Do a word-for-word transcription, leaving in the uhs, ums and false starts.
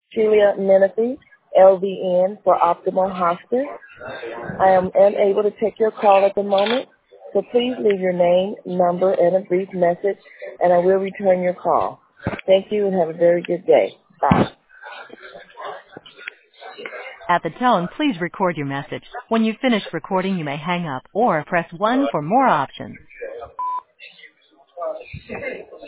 Julia Menifee, L V N for Optimal Hospice. I am unable to take your call at the moment, so please leave your name, number, and a brief message, and I will return your call. Thank you and have a very good day. Bye. At the tone, please record your message. When you've finished recording, you may hang up or press one for more options.